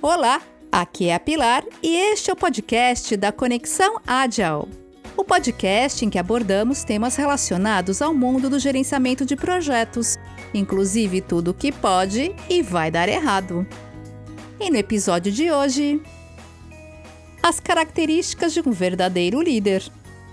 Olá, aqui é a Pilar e este é o podcast da Conexão Agile. O podcast em que abordamos temas relacionados ao mundo do gerenciamento de projetos, inclusive tudo o que pode e vai dar errado. E no episódio de hoje, as características de um verdadeiro líder.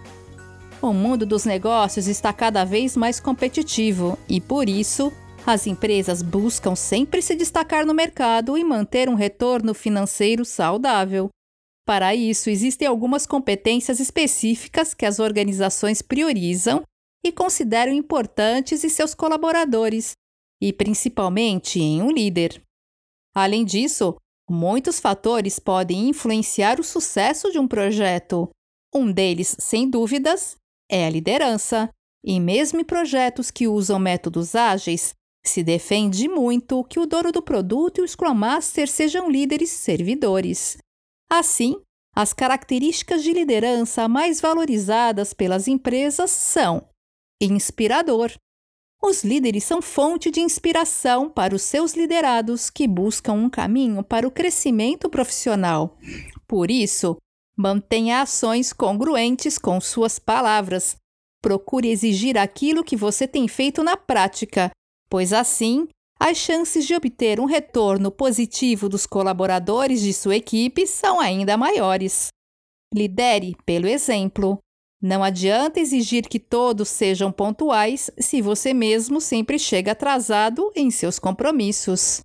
O mundo dos negócios está cada vez mais competitivo e, por isso, as empresas buscam sempre se destacar no mercado e manter um retorno financeiro saudável. Para isso, existem algumas competências específicas que as organizações priorizam e consideram importantes em seus colaboradores, e principalmente em um líder. Além disso, muitos fatores podem influenciar o sucesso de um projeto. Um deles, sem dúvidas, é a liderança. E mesmo em projetos que usam métodos ágeis, se defende muito que o dono do produto e o Scrum Master sejam líderes servidores. Assim, as características de liderança mais valorizadas pelas empresas são: inspirador. Os líderes são fonte de inspiração para os seus liderados que buscam um caminho para o crescimento profissional. Por isso, mantenha ações congruentes com suas palavras. Procure exigir aquilo que você tem feito na prática, pois assim, as chances de obter um retorno positivo dos colaboradores de sua equipe são ainda maiores. Lidere pelo exemplo. Não adianta exigir que todos sejam pontuais se você mesmo sempre chega atrasado em seus compromissos.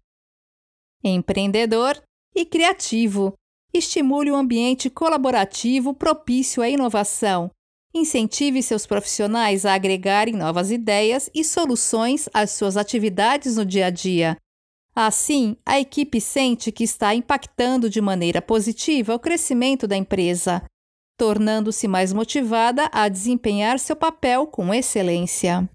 Empreendedor e criativo. Estimule um ambiente colaborativo propício à inovação. Incentive seus profissionais a agregarem novas ideias e soluções às suas atividades no dia a dia. Assim, a equipe sente que está impactando de maneira positiva o crescimento da empresa, tornando-se mais motivada a desempenhar seu papel com excelência.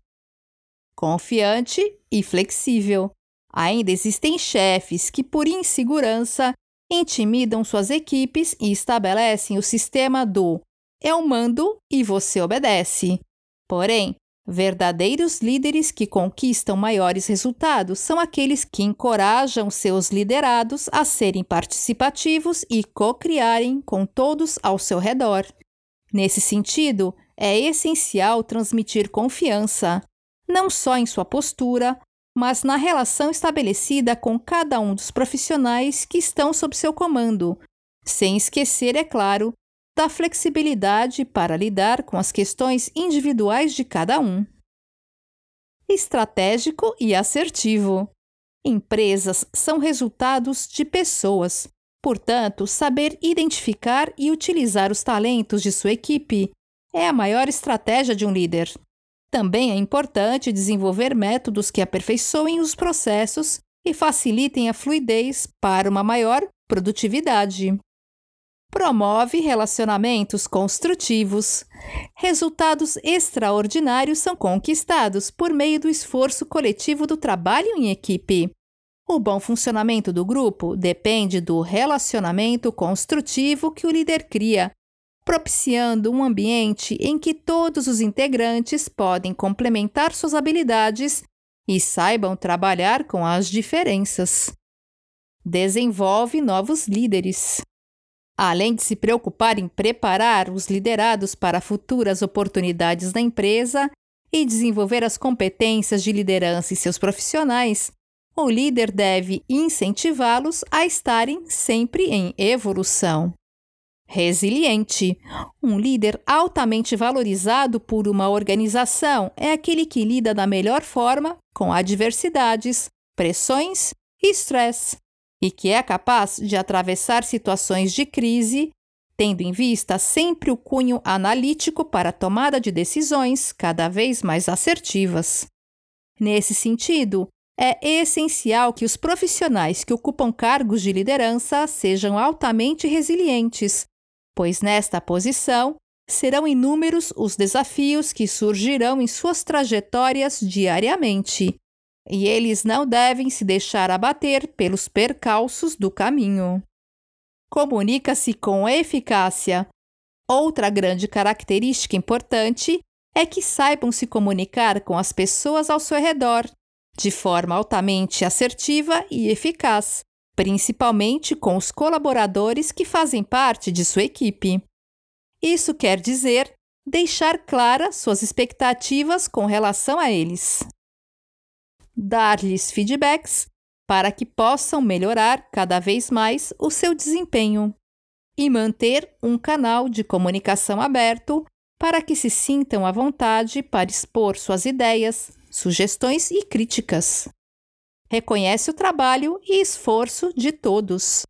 Confiante e flexível. Ainda existem chefes que, por insegurança, intimidam suas equipes e estabelecem o sistema do "eu mando e você obedece". Porém, verdadeiros líderes que conquistam maiores resultados são aqueles que encorajam seus liderados a serem participativos e co-criarem com todos ao seu redor. Nesse sentido, é essencial transmitir confiança, não só em sua postura, mas na relação estabelecida com cada um dos profissionais que estão sob seu comando, sem esquecer, é claro, da flexibilidade para lidar com as questões individuais de cada um. Estratégico e assertivo. Empresas são resultados de pessoas. Portanto, saber identificar e utilizar os talentos de sua equipe é a maior estratégia de um líder. Também é importante desenvolver métodos que aperfeiçoem os processos e facilitem a fluidez para uma maior produtividade. Promove relacionamentos construtivos. Resultados extraordinários são conquistados por meio do esforço coletivo do trabalho em equipe. O bom funcionamento do grupo depende do relacionamento construtivo que o líder cria, propiciando um ambiente em que todos os integrantes podem complementar suas habilidades e saibam trabalhar com as diferenças. Desenvolve novos líderes. Além de se preocupar em preparar os liderados para futuras oportunidades na empresa e desenvolver as competências de liderança em seus profissionais, o líder deve incentivá-los a estarem sempre em evolução. Resiliente. Um líder altamente valorizado por uma organização é aquele que lida da melhor forma com adversidades, pressões e estresse, e que é capaz de atravessar situações de crise, tendo em vista sempre o cunho analítico para a tomada de decisões cada vez mais assertivas. Nesse sentido, é essencial que os profissionais que ocupam cargos de liderança sejam altamente resilientes, pois nesta posição serão inúmeros os desafios que surgirão em suas trajetórias diariamente, e eles não devem se deixar abater pelos percalços do caminho. Comunica-se com eficácia. Outra grande característica importante é que saibam se comunicar com as pessoas ao seu redor, de forma altamente assertiva e eficaz, principalmente com os colaboradores que fazem parte de sua equipe. Isso quer dizer deixar claras suas expectativas com relação a eles. Dar-lhes feedbacks para que possam melhorar cada vez mais o seu desempenho e manter um canal de comunicação aberto para que se sintam à vontade para expor suas ideias, sugestões e críticas. Reconhece o trabalho e esforço de todos.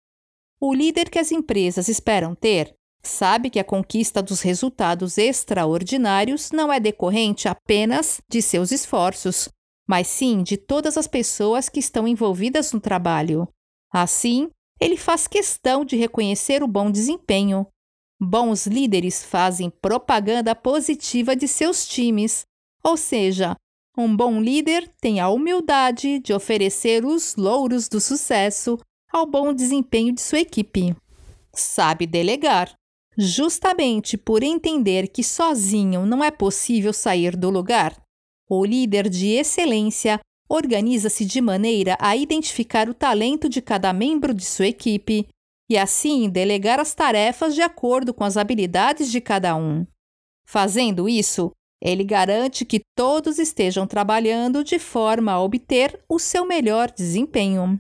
O líder que as empresas esperam ter sabe que a conquista dos resultados extraordinários não é decorrente apenas de seus esforços, mas sim de todas as pessoas que estão envolvidas no trabalho. Assim, ele faz questão de reconhecer o bom desempenho. Bons líderes fazem propaganda positiva de seus times, ou seja, um bom líder tem a humildade de oferecer os louros do sucesso ao bom desempenho de sua equipe. Sabe delegar, justamente por entender que sozinho não é possível sair do lugar. O líder de excelência organiza-se de maneira a identificar o talento de cada membro de sua equipe e assim delegar as tarefas de acordo com as habilidades de cada um. Fazendo isso, ele garante que todos estejam trabalhando de forma a obter o seu melhor desempenho.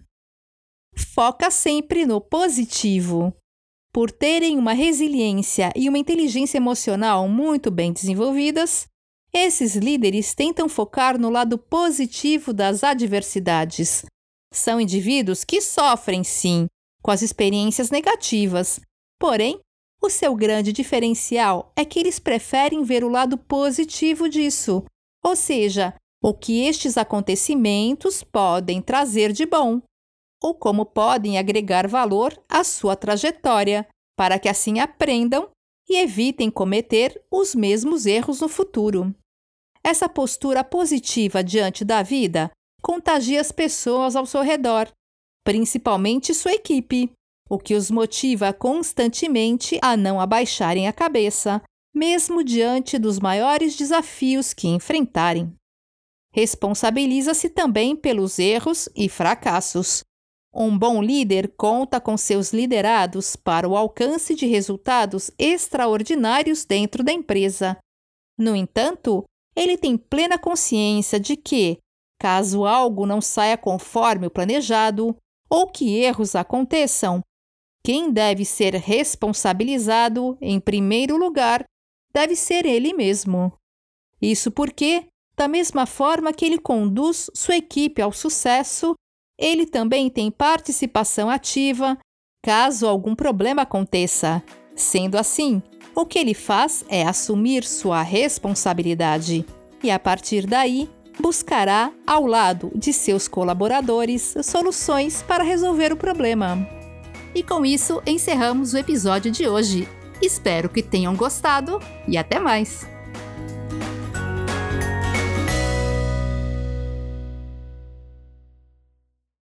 Foca sempre no positivo. Por terem uma resiliência e uma inteligência emocional muito bem desenvolvidas, esses líderes tentam focar no lado positivo das adversidades. São indivíduos que sofrem, sim, com as experiências negativas, porém, o seu grande diferencial é que eles preferem ver o lado positivo disso, ou seja, o que estes acontecimentos podem trazer de bom, ou como podem agregar valor à sua trajetória, para que assim aprendam e evitem cometer os mesmos erros no futuro. Essa postura positiva diante da vida contagia as pessoas ao seu redor, principalmente sua equipe, o que os motiva constantemente a não abaixarem a cabeça, mesmo diante dos maiores desafios que enfrentarem. Responsabiliza-se também pelos erros e fracassos. Um bom líder conta com seus liderados para o alcance de resultados extraordinários dentro da empresa. No entanto, ele tem plena consciência de que, caso algo não saia conforme o planejado ou que erros aconteçam, quem deve ser responsabilizado, em primeiro lugar, deve ser ele mesmo. Isso porque, da mesma forma que ele conduz sua equipe ao sucesso, ele também tem participação ativa caso algum problema aconteça. Sendo assim, o que ele faz é assumir sua responsabilidade e, a partir daí, buscará, ao lado de seus colaboradores, soluções para resolver o problema. E com isso, encerramos o episódio de hoje. Espero que tenham gostado e até mais!